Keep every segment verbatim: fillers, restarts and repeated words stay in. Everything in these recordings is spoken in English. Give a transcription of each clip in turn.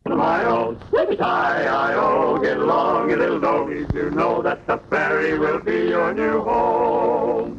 My-oh, hi-I-O, get along, you little doggies. You know that the ferry will be your new home.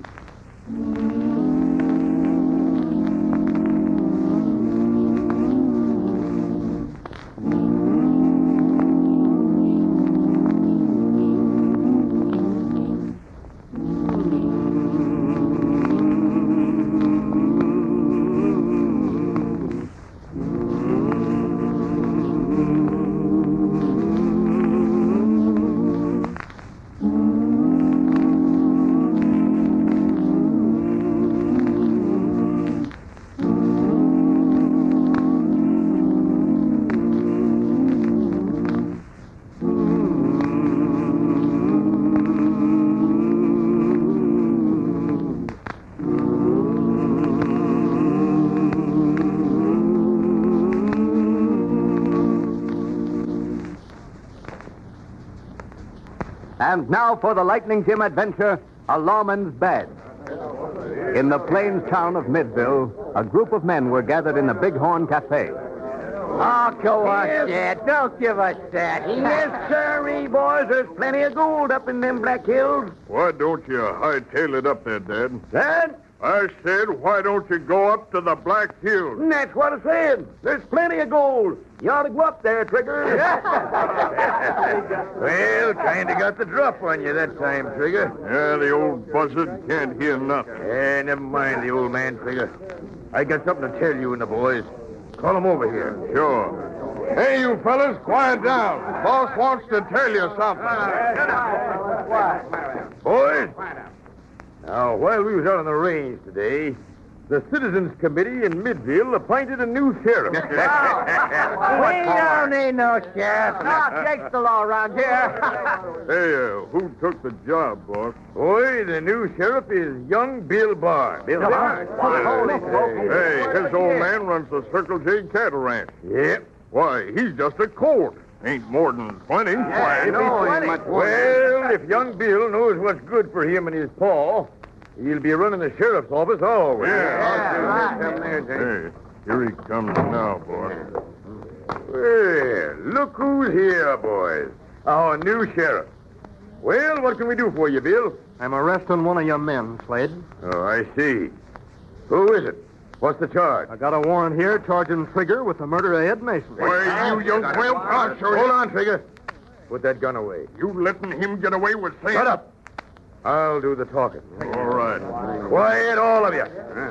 And now for the Lightning Jim adventure, a lawman's badge. In the plains town of Midville, a group of men were gathered in the Bighorn Cafe. Oh, go on, Dad. Don't give us that. Yes, sirree, boys. There's plenty of gold up in them Black Hills. Why don't you hightail it up there, Dad? Dad? I said, why don't you go up to the Black Hills? And that's what I said. There's plenty of gold. You ought to go up there, Trigger. Well, kind of got the drop on you that time, Trigger. Yeah, the old buzzard can't hear nothing. Eh, never mind the old man, Trigger. I got something to tell you and the boys. Call them over here. Sure. Hey, you fellas, quiet down. Boss wants to tell you something. Boys, now, while we was out on the range today, the Citizens Committee in Midville appointed a new sheriff. We don't need no sheriff. No, Jake's the law around here. Hey, uh, who took the job, boss? Boy, the new sheriff is young Bill Barnes. Bill Barnes? Holy smoke. Hey, his old man runs the Circle J cattle ranch. Yep. Why, he's just a colt. Ain't more than twenty. Yeah, If no, he's he much well, if young Bill knows what's good for him and his paw, he'll be running the sheriff's office always. Yeah. right. Come there, Jake. Hey, here he comes now, boy. Well, look who's here, boys. Our new sheriff. Well, what can we do for you, Bill? I'm arresting one of your men, Slade. Oh, I see. Who is it? What's the charge? I got a warrant here charging Trigger with the murder of Ed Mason. Why, you young whelp, I'll show you. Hold on, Trigger. Put that gun away. You letting him get away with saying... Shut up. I'll do the talking. All right. Quiet, all of you.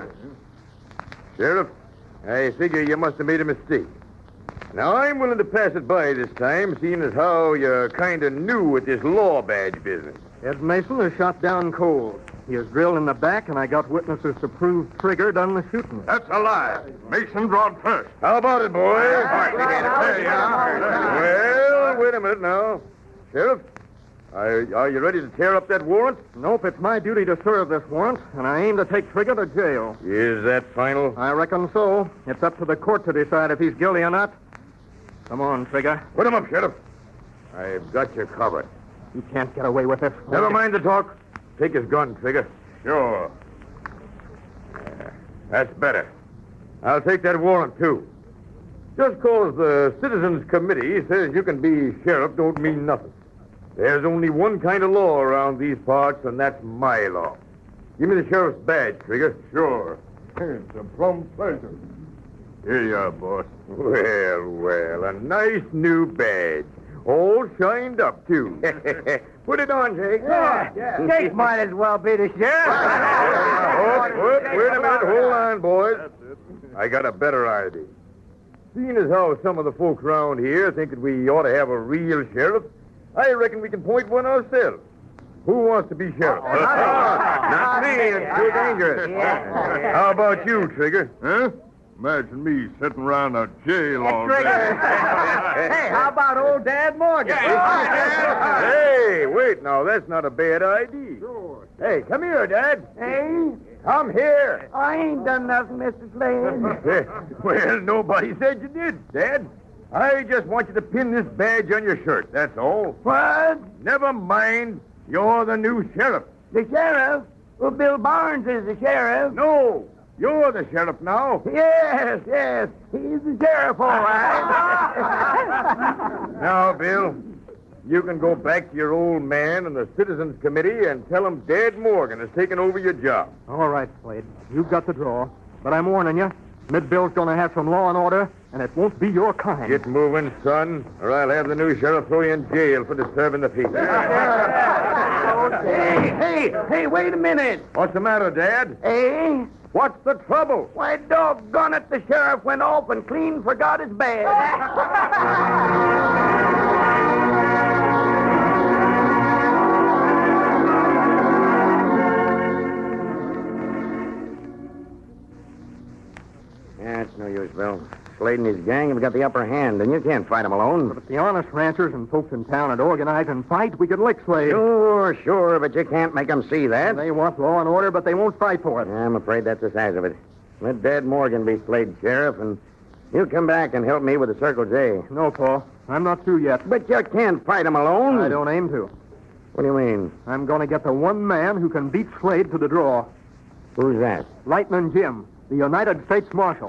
Sheriff, I figure you must have made a mistake. Now, I'm willing to pass it by this time, seeing as how you're kind of new at this law badge business. Ed Mason was shot down cold. He was drilled in the back, and I got witnesses to prove Trigger done the shooting. That's a lie. Mason drawed first. How about it, boys? Hey, uh, Well, wait a minute now. Sheriff, are, are you ready to tear up that warrant? Nope, it's my duty to serve this warrant, and I aim to take Trigger to jail. Is that final? I reckon so. It's up to the court to decide if he's guilty or not. Come on, Trigger. Put him up, Sheriff. I've got you covered. You can't get away with this. Never mind the talk. Take his gun, Trigger. Sure. Yeah, that's better. I'll take that warrant, too. Just because the Citizens Committee says you can be sheriff don't mean nothing. There's only one kind of law around these parts, and that's my law. Give me the sheriff's badge, Trigger. Sure. It's a plumb pleasure. Here you are, boss. Well, well, a nice new badge. All shined up, too. Put it on, Jake. Yeah, Jake might as well be the sheriff. Oh, wait, wait a minute. Hold on, boys. I got a better idea. Seeing as how some of the folks around here think that we ought to have a real sheriff, I reckon we can point one ourselves. Who wants to be sheriff? Not me. It's too dangerous. How about you, Trigger? Huh? Imagine me sitting around a jail all Trigger. day. Hey, how about old Dad Morgan? Hey, wait now. That's not a bad idea. Sure. Hey, come here, Dad. Hey, Come here. I ain't done nothing, Mister Slade. Well, nobody said you did, Dad. I just want you to pin this badge on your shirt, that's all. What? Never mind. You're the new sheriff. The sheriff? Well, Bill Barnes is the sheriff. No, You're the sheriff now. Yes, yes. He's the sheriff, all right. Now, Bill, you can go back to your old man and the Citizens Committee and tell them Dad Morgan has taken over your job. All right, Slade. You've got the draw. But I'm warning you, Midville's going to have some law and order, and it won't be your kind. Get moving, son, or I'll have the new sheriff throw you in jail for disturbing the peace. Hey, hey, hey, wait a minute. What's the matter, Dad? Hey? What's the trouble? Why, doggone it, the sheriff went off and clean forgot his badge. Yeah, it's no use, Bill. Slade and his gang have got the upper hand, and you can't fight them alone. But if the honest ranchers and folks in town would organize and fight, we could lick Slade. Sure, sure, but you can't make them see that. They want law and order, but they won't fight for it. I'm afraid that's the size of it. Let Dad Morgan be Slade sheriff, and you come back and help me with the Circle J. No, Paul. I'm not through yet. But you can't fight him alone. I don't aim to. What do you mean? I'm going to get the one man who can beat Slade to the draw. Who's that? Lightning Jim, the United States Marshal.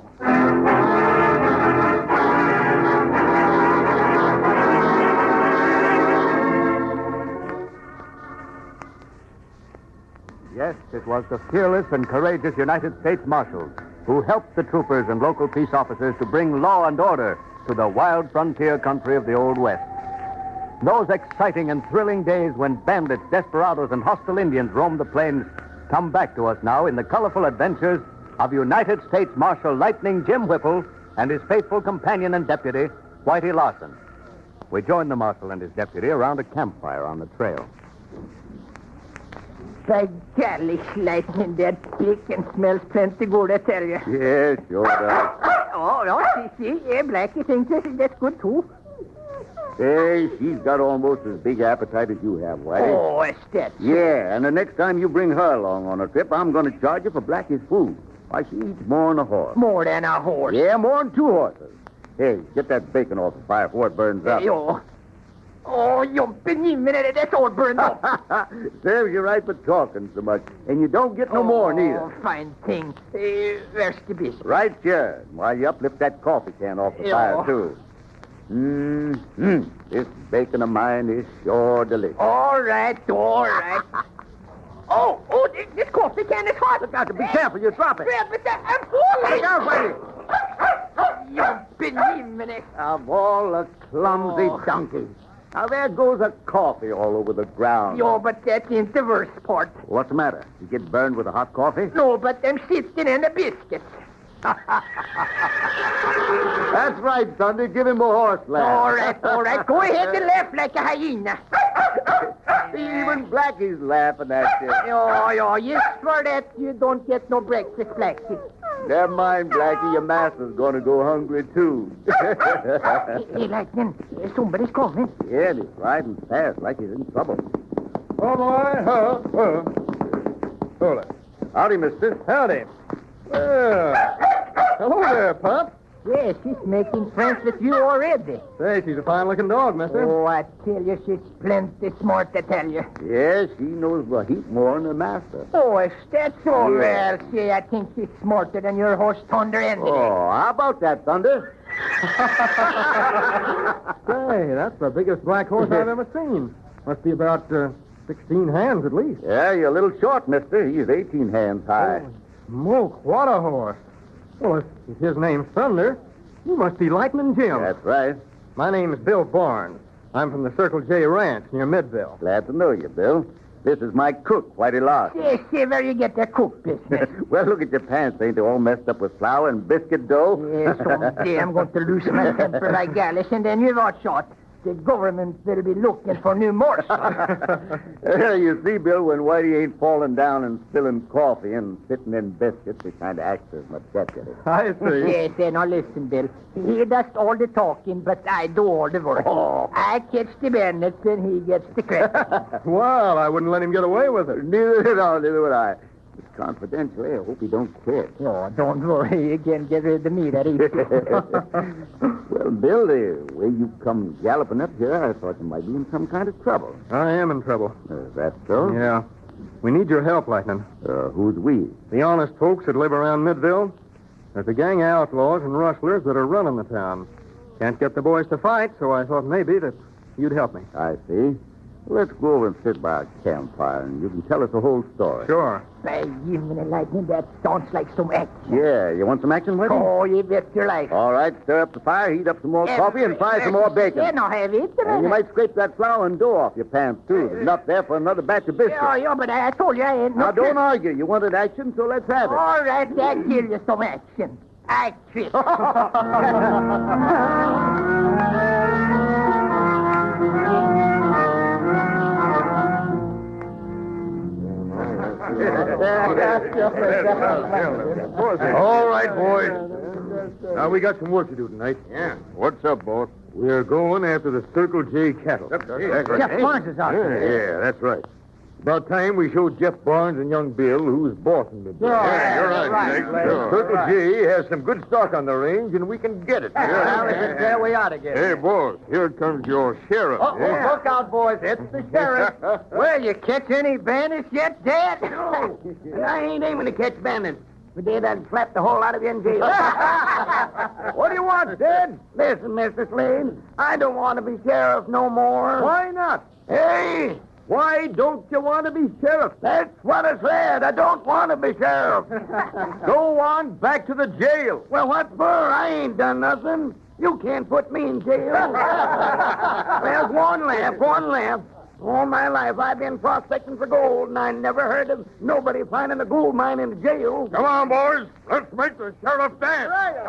Yes, it was the fearless and courageous United States Marshals who helped the troopers and local peace officers to bring law and order to the wild frontier country of the Old West. Those exciting and thrilling days when bandits, desperados, and hostile Indians roamed the plains come back to us now in the colorful adventures of United States Marshal Lightning Jim Whipple and his faithful companion and deputy, Whitey Larson. We joined the marshal and his deputy around a campfire on the trail. By golly, Lightning, that thick and smells plenty good, I tell you. Yes, sure does. Oh, no, see, see, yeah, Blackie thinks that- that's good, too. Hey, she's got almost as big appetite as you have, Whitey. Oh, it's that. Yeah, and the next time you bring her along on a trip, I'm going to charge you for Blackie's food. Why, she eats more than a horse. More than a horse. Yeah, more than two horses. Hey, get that bacon off the fire before it burns up. Oh, oh, you beneath me, that's all burned up. Serves you right for talking so much. And you don't get no more, neither. Oh, fine thing. Uh, where's the biscuit? Right here. While you uplift that coffee can off the Yeah. fire, too. Mm-hmm. This bacon of mine is sure delicious. All right, all right. Oh, oh, this, this coffee can is hot. Look out, be careful, you drop it. Yeah, but that, I'm falling. Look out, Whitey. You beneath me. Of all the clumsy Oh. donkeys. Now, there goes a coffee all over the ground. Yo, but that ain't the worst part. What's the matter? You get burned with a hot coffee? No, but them sitting in the biscuits. That's right, Thunder. Give him a horse laugh. All right, all right. Go ahead and laugh like a hyena. Even Blackie's laughing at you. Yo, yo, yes, for that you don't get no breakfast, Blackie. Never mind, Blackie. Your master's going to go hungry, too. Hey, hey, Lightning, somebody's coming. Yeah, and he's riding fast like he's in trouble. Oh, boy. Huh? Huh. Hold it. Howdy, mister. Howdy. Well, hello there, Pop. Yes, she's making friends with you already. Say, she's a fine-looking dog, mister. Oh, I tell you, she's plenty smart, I tell you. Yeah, she knows a heap more than the master. Oh, if that's all, Yeah. well, see, I think she's smarter than your horse, Thunder, anyway. Oh, how about that, Thunder? Say, that's the biggest black horse I've ever seen. Must be about uh, sixteen hands at least. Yeah, you're a little short, mister. He's eighteen hands high. Holy smoke, what a horse. Well, if, if his name's Thunder, you must be Lightning Jim. That's right. My name's Bill Barnes. I'm from the Circle J Ranch near Midville. Glad to know you, Bill. This is my cook, Whitey Larson. Yes, see where you get that cook business. Well, look at your pants. Ain't they all messed up with flour and biscuit dough? Yes, someday I'm going to lose my temper like Gallus, and then you've got shot. The government will be looking for new morsels. You see, Bill, when Whitey ain't falling down and spilling coffee and sitting in biscuits, he kind of acts as my deputy. I see. Yes, then now listen, Bill. He does all the talking, but I do all the work. Oh. I catch the bandits, and he gets the credit. Well, I wouldn't let him get away with it. Neither, no, neither would I. It's confidential. I hope he don't quit. Oh, don't worry. You can get rid of me that easy. Well, Bill, the way you come galloping up here, I thought you might be in some kind of trouble. I am in trouble. Is that so? Yeah. We need your help, Lightning. Uh, who's we? The honest folks that live around Midville. There's a gang of outlaws and rustlers that are running the town. Can't get the boys to fight, so I thought maybe that you'd help me. I see. Let's go over and sit by a campfire, and you can tell us the whole story. Sure. By evening, Lightning, that sounds like some action. Yeah, you want some action, Whitey? Oh, you bet your life. All right, stir up the fire, heat up some more coffee, and fry some more bacon. Yeah, no, have it. And you might scrape that flour and dough off your pants, too. There's enough there for another batch of biscuits. Yeah, yeah, but I told you I ain't... Now, no- don't argue. You wanted action, so let's have it. All right, I'll give you some action. Action. All right, boys. Now, we got some work to do tonight. Yeah. What's up, boss? We're going after the Circle J cattle. Jeff Barnes is out there. Yeah, that's right. About time we showed Jeff Barnes and young Bill who's boss in Midville. Yeah, you're right, Jake. Sure. Circle J has some good stock on the range, and we can get it. Well, if it's there, we ought to get it. Hey, boss, here comes your sheriff. Oh, oh, look out, boys. It's the sheriff. Well, you catch any bandits yet, Dad? No. I ain't aiming to catch bandits. If I did, I'd slap the whole lot of you in jail. What do you want, Dad? Listen, Mister Slade, I don't want to be sheriff no more. Why not? Hey, Why don't you want to be sheriff? that's what I said. I don't want to be sheriff. Go on back to the jail. Well, what for? I ain't done nothing. You can't put me in jail. There's one left, one left. All my life I've been prospecting for gold, and I never heard of nobody finding a gold mine in the jail. Come on, boys. Let's make the sheriff dance.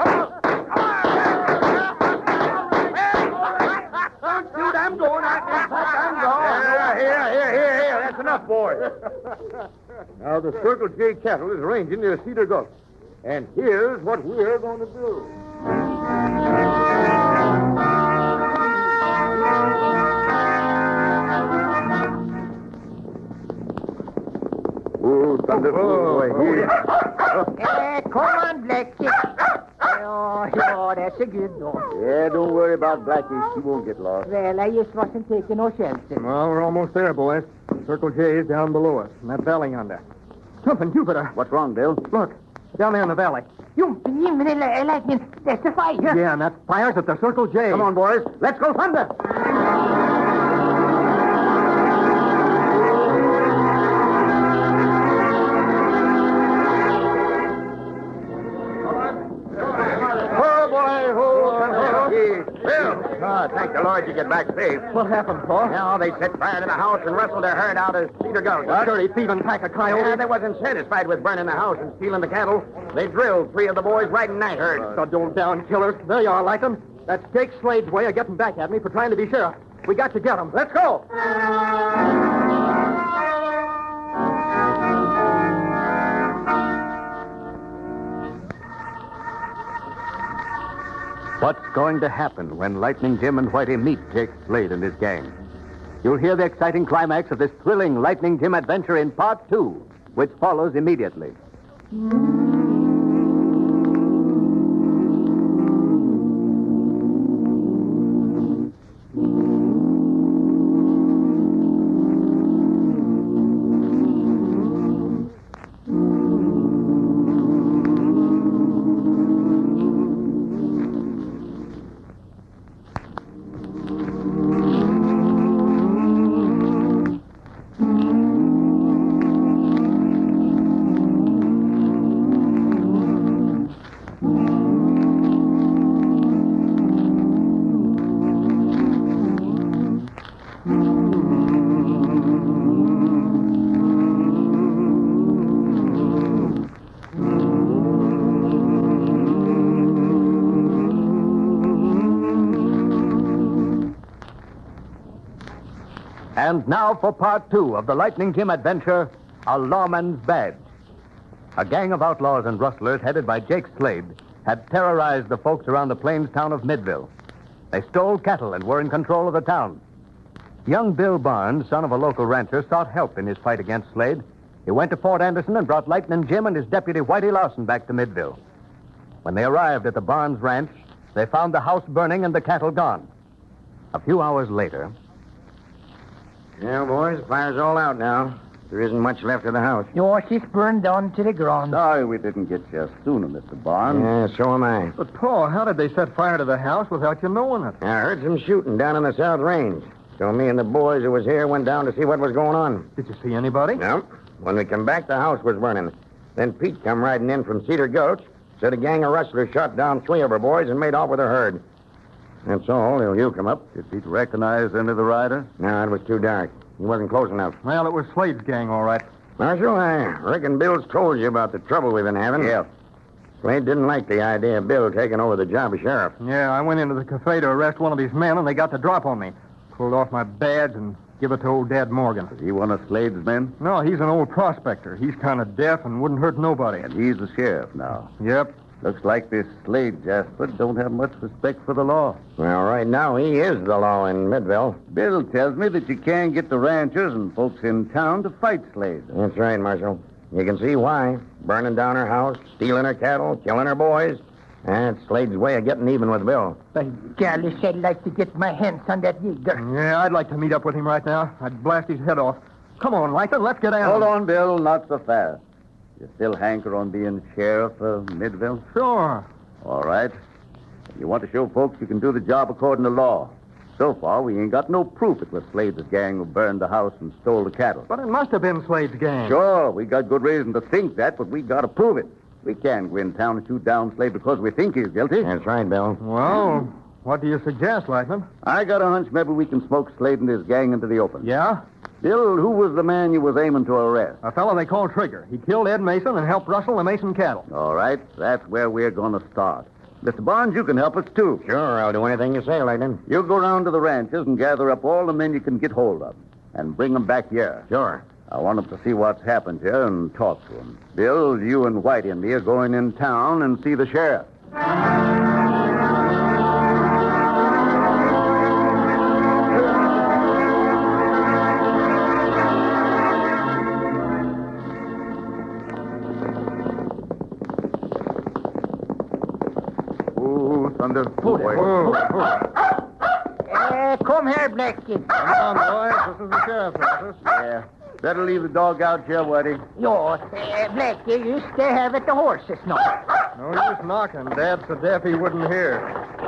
Don't shoot, I'm going. I can I'm Here, going. here, here, here, here. That's enough, boys. Now, the Circle J cattle is ranging near Cedar Gulch. And here's what we're going to do. Oh, thunder. boy. Here. Eh, come on, Blackie. Oh, oh, that's a good dog. Yeah, don't worry about Blackie. She won't get lost. Well, I just wasn't taking no chances. Well, we're almost there, boys. Circle J is down below us, in that valley yonder. Jumping Jupiter. What's wrong, Bill? Look, down there in the valley. You, you, Lightning, that's the fire. Yeah, and that fire's at the Circle J. Come on, boys. Let's go thunder. Oh, boy, oh, Bill! Oh, thank the Lord you get back safe. What happened, Paul? Now, they set fire to the house and rustled their herd out of Cedar Gulch. A dirty thieving pack of coyotes. Yeah, they wasn't satisfied with burning the house and stealing the cattle. They drilled three of the boys right in night herd. The dome down killers. There you are, like them. That's Jake Slade's way of getting back at me for trying to be sheriff. We got to get him. Let's go. What's going to happen when Lightning Jim and Whitey meet Jake Slade and his gang? You'll hear the exciting climax of this thrilling Lightning Jim adventure in part two, which follows immediately. And now for part two of the Lightning Jim adventure, A Lawman's Badge. A gang of outlaws and rustlers headed by Jake Slade had terrorized the folks around the plains town of Midville. They stole cattle and were in control of the town. Young Bill Barnes, son of a local rancher, sought help in his fight against Slade. He went to Fort Anderson and brought Lightning Jim and his deputy Whitey Lawson back to Midville. When they arrived at the Barnes ranch, they found the house burning and the cattle gone. A few hours later, Yeah, boys, fire's all out now. There isn't much left of the house. Yo, she's burned down to the ground. Sorry we didn't get you sooner, Mister Barnes. Yeah, so am I. But, Paul, how did they set fire to the house without you knowing it? I heard some shooting down in the South Range. So me and the boys who was here went down to see what was going on. Did you see anybody? No. When we come back, the house was burning. Then Pete come riding in from Cedar Gulch, said a gang of rustlers shot down three of our boys and made off with their herd. That's all till you come up. Did Pete recognize any of the riders? No, it was too dark. He wasn't close enough. Well, it was Slade's gang, all right. Marshal, I reckon Bill's told you about the trouble we've been having. Yeah. Slade didn't like the idea of Bill taking over the job of sheriff. Yeah, I went into the cafe to arrest one of his men, and they got the drop on me. Pulled off my badge and give it to old Dad Morgan. Is he one of Slade's men? No, he's an old prospector. He's kind of deaf and wouldn't hurt nobody. And he's the sheriff now. Yep. Looks like this Slade Jasper don't have much respect for the law. Well, right now, he is the law in Midville. Bill tells me that you can't get the ranchers and folks in town to fight Slade. That's right, Marshal. You can see why. Burning down her house, stealing her cattle, killing her boys. That's Slade's way of getting even with Bill. By golly, I'd like to get my hands on that nigger. Yeah, I'd like to meet up with him right now. I'd blast his head off. Come on, Lytton, let's get out. Hold on, Bill. Not so fast. You still hanker on being sheriff of Midville? Sure. All right. You want to show folks you can do the job according to law. So far, we ain't got no proof it was Slade's gang who burned the house and stole the cattle. But it must have been Slade's gang. Sure, we got good reason to think that, but we got to prove it. We can't go in town and shoot down Slade because we think he's guilty. That's right, Bill. Well, what do you suggest, Lytton? I got a hunch maybe we can smoke Slade and his gang into the open. Yeah? Bill, who was the man you was aiming to arrest? A fellow they call Trigger. He killed Ed Mason and helped rustle the Mason cattle. All right, that's where we're going to start. Mister Barnes, you can help us, too. Sure, I'll do anything you say, Lightning. You go round to the ranches and gather up all the men you can get hold of and bring them back here. Sure. I want them to see what's happened here and talk to them. Bill, you and Whitey and me are going in town and see the sheriff. Oh, thunder. Oh, boy. Uh, come here, Blackie. Come on, boys. This is the sheriff's office. Yeah. Better leave the dog out here, Whitey. Yo, uh, Blackie, you stay here with the horses now. No use knocking. Dad's so deaf he wouldn't hear.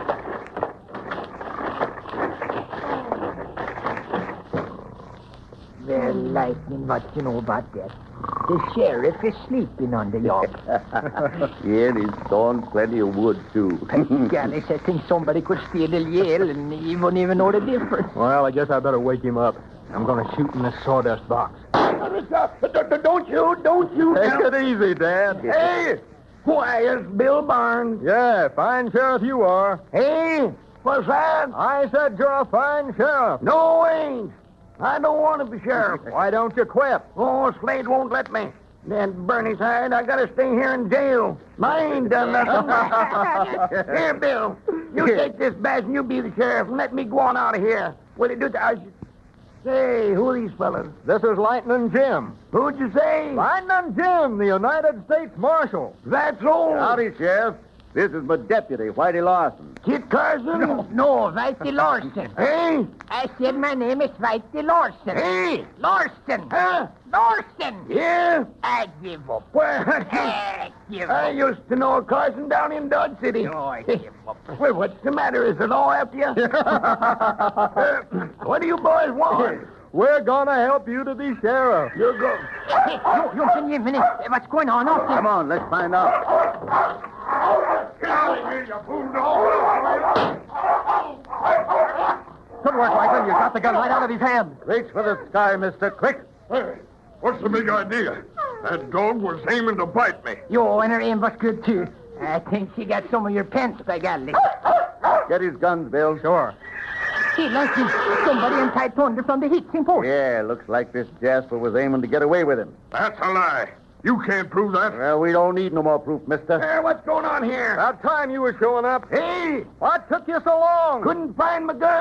Well, Lightning, what you know about that? The sheriff is sleeping on the log. Yeah, and he's stolen plenty of wood, too. Golly, I think somebody could steal a Yale and he wouldn't even know the difference. Well, I guess I better wake him up. I'm going to shoot in this sawdust box. Don't you, don't you. Take it easy, Dad. Hey, why, it's Bill Barnes. Yeah, fine sheriff you are. Hey, what's that? I said you're a fine sheriff. No, ain't. I don't want to be sheriff. Why don't you quit? Oh, Slade won't let me. Then Bernie's hired. I gotta stay here in jail. I ain't done nothing. Here, Bill. You take this badge and you be the sheriff and let me go on out of here. Will you do that? I should... Say, who are these fellas? This is Lightning Jim. Who'd you say? Lightning Jim, the United States Marshal. That's all. Howdy, Sheriff. This is my deputy, Whitey Larson. Kit Carson? No, no, Whitey Larson. Hey? I said my name is Whitey Larson. Hey? Larson. Huh? Larson. Yeah? I give up. Well, I give I up. used to know a Carson down in Dodge City. No, I give up. Well, what's the matter? Is the law after you? Uh, what do you boys want? We're going to help you to be sheriff. You go. Hey, you, you give me a minute. What's going on out there? Come on, let's find out. Get out of here, you fool dog! Good work, Lightning. You got the gun right out of his hand. Reach for the sky, mister. Quick. Hey, what's the big idea? That dog was aiming to bite me. Yo, and her aim was good, too. I think she got some of your pants, by golly. Get his guns, Bill. Sure. Hey, Lightning, somebody untied thunder from the hitching post. Yeah, looks like this Jasper was aiming to get away with him. That's a lie. You can't prove that. Well, we don't need no more proof, mister. Hey, what's going on here? About time you were showing up. Hey, What took you so long? couldn't find my gun.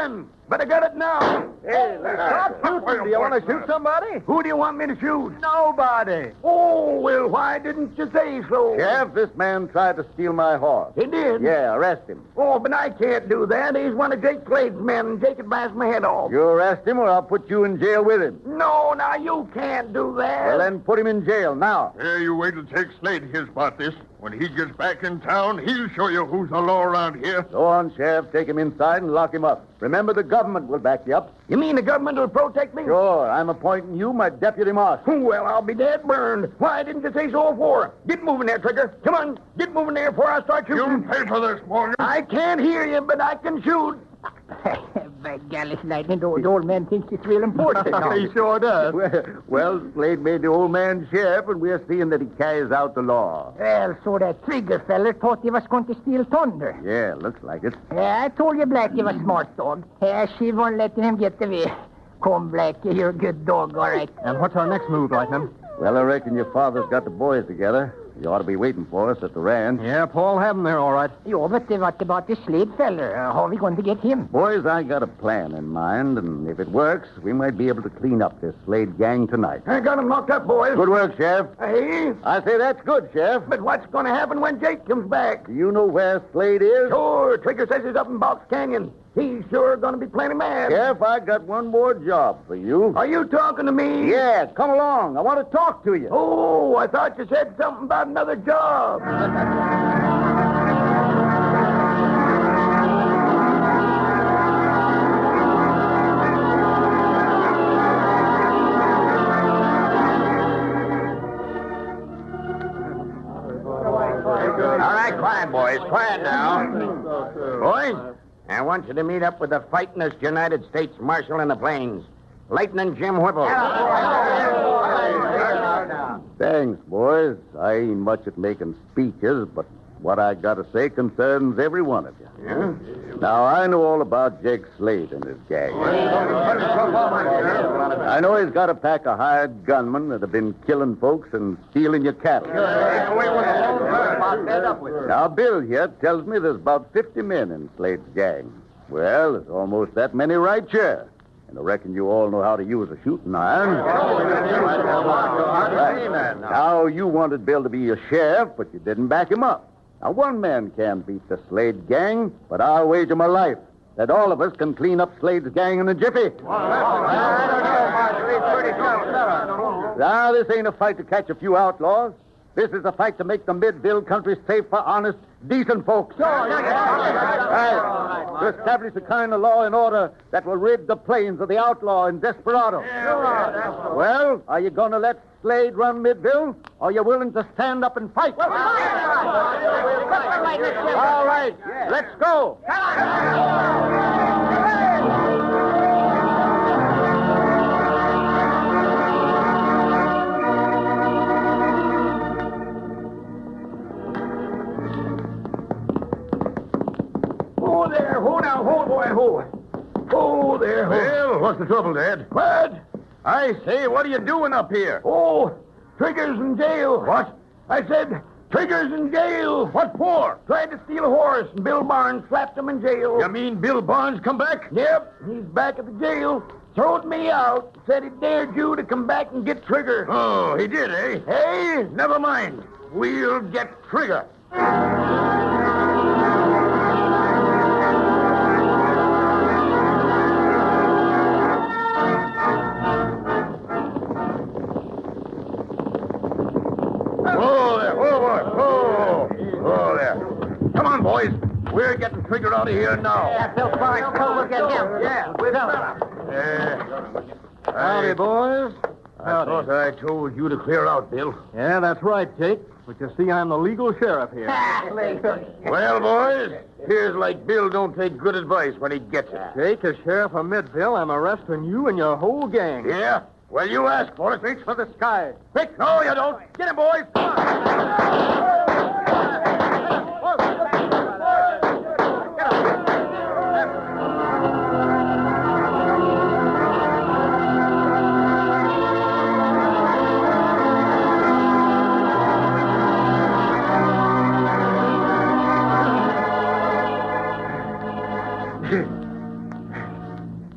But I got it now. Hey, stop shooting. Do you want to shoot somebody? Who do you want me to shoot? Nobody. Oh, well, why didn't you say so? Sheriff, this man tried to steal my horse. He did? Yeah, arrest him. Oh, but I can't do that. He's one of Jake Slade's men, and Jake could blast my head off. You arrest him or I'll put you in jail with him. No, now, you can't do that. Well, then put him in jail now. Here, you wait till Jake Slade hears about this. When he gets back in town, he'll show you who's the law around here. Go on, Sheriff. Take him inside and lock him up. Remember, the government will back you up. You mean the government will protect me? Sure, I'm appointing you my deputy marshal. Well, I'll be dead burned. Why didn't you say so before? Get moving there, Trigger. Come on, get moving there before I start You'll shooting. pay for this, Morgan. I can't hear you, but I can shoot. By golly, Lightning, the old, the old man thinks it's real important. He sure does. Well, well, Slade made the old man sheriff, and we're seeing that he carries out the law. Well, so that Trigger feller thought he was going to steal thunder. Yeah, looks like it. Yeah, I told you Blackie was smart dog. Yeah, she won't letting him get away. Come, Blackie, you're a good dog, all right. And what's our next move, Lightning? Well, I reckon your father's got the boys together. You ought to be waiting for us at the ranch. Yeah, Paul, have him there, all right. Yo, but uh, what about the Slade feller? Uh, how are we going to get him? Boys, I got a plan in mind, and if it works, we might be able to clean up this Slade gang tonight. I got him locked up, boys. Good work, Sheriff. Hey, I say that's good, Sheriff. but what's going to happen when Jake comes back? Do you know where Slade is? Sure, Trigger says he's up in Box Canyon. He's sure going to be plenty mad. Sheriff, I got one more job for you. Are you talking to me? Yeah, come along. I want to talk to you. Oh, I thought you said something about another job. All right, quiet, boys. Quiet now. Boys, I want you to meet up with the fightingest United States Marshal in the plains, Lieutenant Jim Whipple. Thanks, boys. I ain't much at making speeches, but what I got to say concerns every one of you. Yeah? Now, I know all about Jake Slade and his gang. I know he's got a pack of hired gunmen that have been killing folks and stealing your cattle. Now, Bill here tells me there's about fifty men in Slade's gang. Well, there's almost that many right here. And I reckon you all know how to use a shooting iron. Right. Now, you wanted Bill to be your sheriff, but you didn't back him up. Now, one man can't beat the Slade gang, but I'll wager my life that all of us can clean up Slade's gang in a jiffy. Now, this ain't a fight to catch a few outlaws. This is a fight to make the Midville country safe for honest, decent folks. Right. To establish the kind of law and order that will rid the plains of the outlaw and desperado. Well, are you going to let Slade run Midville, or are you willing to stand up and fight? All right, let's go. Oh, there. Hold now. Hold, boy. Hold. Oh, there. Hold. Well, what's the trouble, Dad? What? I say, what are you doing up here? Oh, Trigger's in jail. What? I said, Trigger's in jail. What for? Tried to steal a horse, and Bill Barnes slapped him in jail. You mean Bill Barnes come back? Yep, he's back at the jail. Throwed me out. Said he dared you to come back and get Trigger. Oh, he did, eh? Hey? Never mind. We'll get Trigger. Whoa there. Whoa, boy. Whoa. Whoa there. Come on, boys. We're getting Trigger out of here now. Yeah, Bill Barnes, come look at him. Yeah, we're Uh, Howdy, I, boys. I thought I told you to clear out, Bill. Yeah, that's right, Jake. But you see, I'm the legal sheriff here. Well, boys, here's like Bill don't take good advice when he gets it. Jake, as sheriff of Midville, I'm arresting you and your whole gang. Yeah? Well, you ask for it. Reach for the sky. Quick. No, you don't. Get him, boys. Come on.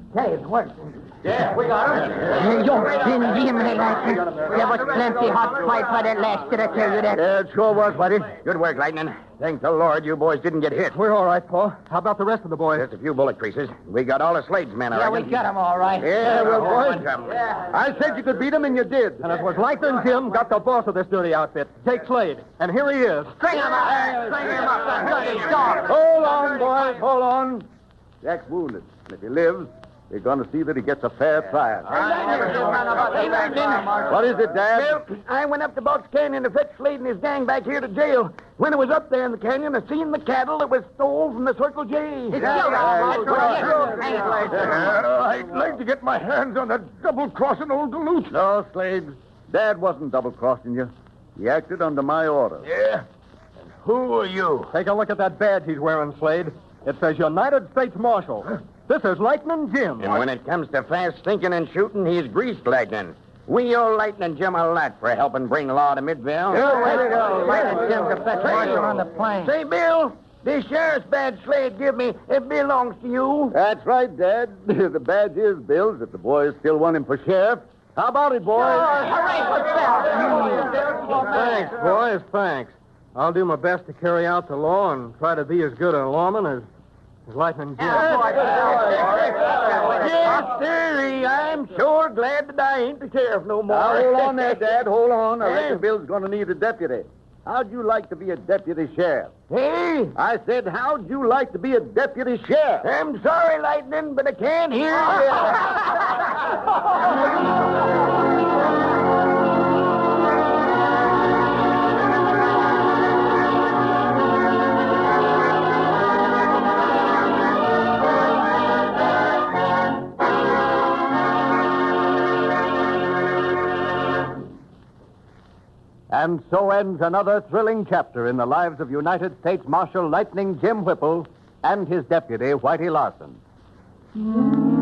Say, it's working. Yeah, we got him. Hey, you been Jim, hey, Lightning. There was plenty hot fight for that last, did I tell you that? Yeah, it sure was, buddy. Good work, Lightning. Thank the Lord you boys didn't get hit. We're all right, Pa. How about the rest of the boys? Just a few bullet creases. We got all the Slade's men, I Yeah, reckon. we got 'em all right. Yeah, well, boys. I said you could beat him, and you did. And it was Lightning Jim got the boss of this dirty outfit, Jake Slade. And here he is. String him up. String him up, that bloody dog. Hold on, boys, hold on. Jack's wounded. And if he lives, we're going to see that he gets a fair trial. Hey, Lightning. What is it, Dad? Well, I went up to Box Canyon to fetch Slade and his gang back here to jail. When I was up there in the canyon, I seen the cattle that was stole from the Circle J. It's still all right. I'd like to get my hands on that double-crossing old Duluth. No, Slade. Dad wasn't double-crossing you. He acted under my order. Yeah? And who are you? Take a look at that badge he's wearing, Slade. It says United States Marshal. This is Lightning Jim. And when it comes to fast thinking and shooting, he's greased Lightning. We owe Lightning Jim a lot for helping bring law to Midville. Yeah, way to go. Lightning Jim's the best marshal on the plain. Say, Bill, this sheriff's badge Slade give me, it belongs to you. That's right, Dad. The badge is Bill's if the boys still want him for sheriff. How about it, boys? Hooray for Bill. Thanks, boys, thanks. I'll do my best to carry out the law and try to be as good a lawman as, as Lightning Jim. Yes, sir. I'm sure glad that I ain't the sheriff no more. Now, hold on there, Dad. Hold on. I reckon Bill's going to need a deputy. How'd you like to be a deputy sheriff? Hey, I said, how'd you like to be a deputy sheriff? I'm sorry, Lightning, but I can't hear And so ends another thrilling chapter in the lives of United States Marshal Lightning Jim Whipple and his deputy, Whitey Larson.